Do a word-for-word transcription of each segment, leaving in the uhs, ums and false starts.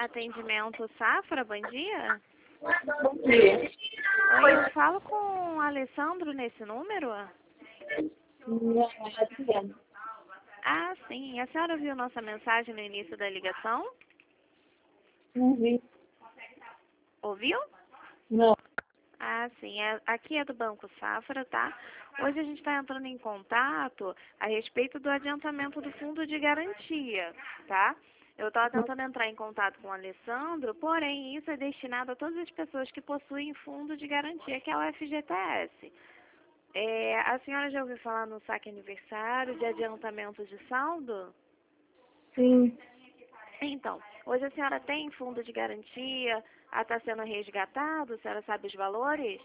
Atendimento Safra, bom dia. Bom dia. Oi, eu falo com o Alessandro nesse número? Não, é Adriana. Ah, sim. A senhora viu nossa mensagem no início da ligação? Não vi. Ouviu? Não. Ah, sim. É, aqui é do Banco Safra, tá? Hoje a gente está entrando em contato a respeito do adiantamento do fundo de garantia, tá? Eu estava tentando entrar em contato com o Alessandro, porém isso é destinado a todas as pessoas que possuem fundo de garantia, que é o F G T S. É, a senhora já ouviu falar no saque aniversário de adiantamento de saldo? Sim. Então, hoje a senhora tem fundo de garantia, está sendo resgatado, a senhora sabe os valores?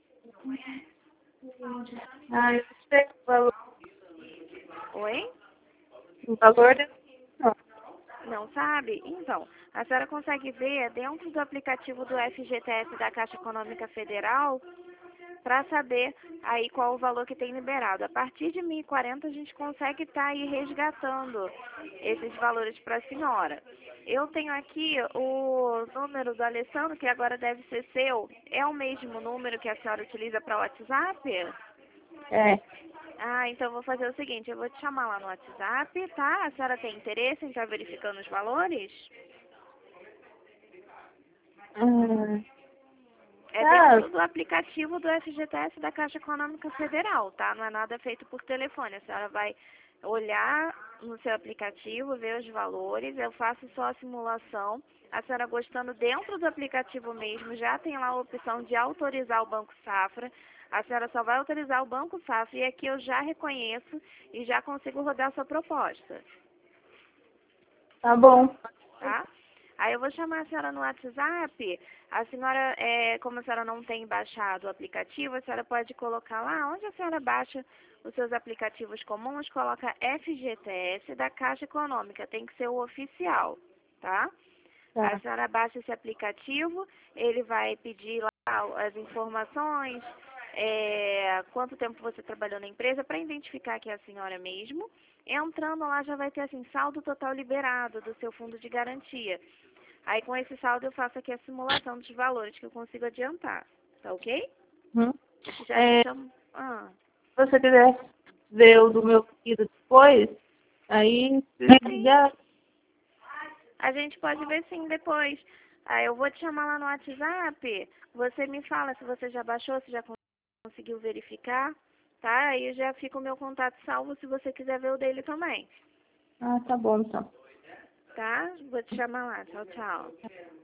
Ah, eu não sei o valor. Oi? O valor é... Não. Não sabe? Então, a senhora consegue ver dentro do aplicativo do F G T S da Caixa Econômica Federal para saber aí qual o valor que tem liberado. A partir de mil e quarenta a gente consegue estar aí resgatando esses valores para a senhora. Eu tenho aqui o número do Alessandro, que agora deve ser seu. É o mesmo número que a senhora utiliza para o WhatsApp? É. Ah, então eu vou fazer o seguinte, eu vou te chamar lá no WhatsApp, tá? A senhora tem interesse em estar verificando os valores? Ah, É tá. dentro do aplicativo do F G T S da Caixa Econômica Federal, tá? Não é nada feito por telefone. A senhora vai olhar no seu aplicativo, ver os valores, eu faço só a simulação. A senhora gostando dentro do aplicativo mesmo, já tem lá a opção de autorizar o Banco Safra. A senhora só vai autorizar o Banco Safra e aqui eu já reconheço e já consigo rodar a sua proposta, Tá bom. tá? Aí eu vou chamar a senhora no WhatsApp. A senhora, é, como a senhora não tem baixado o aplicativo, a senhora pode colocar lá onde a senhora baixa os seus aplicativos comuns, coloca F G T S da Caixa Econômica, tem que ser o oficial, tá? A Tá. senhora baixa esse aplicativo, ele vai pedir lá as informações, é, quanto tempo você trabalhou na empresa, para identificar que é a senhora mesmo. Entrando lá já vai ter assim, saldo total liberado do seu fundo de garantia. Aí com esse saldo eu faço aqui a simulação dos valores que eu consigo adiantar, tá ok? Hum. Já te É, se chamo... Ah, você quiser ver o do meu filho depois, aí se sim, ligar. a gente pode ver sim depois. Aí eu vou te chamar lá no WhatsApp, você me fala se você já baixou, se já conseguiu verificar, tá? Aí já fica o meu contato salvo se você quiser ver o dele também, Ah, tá bom então. tá? Vou te chamar lá. Tchau, tchau.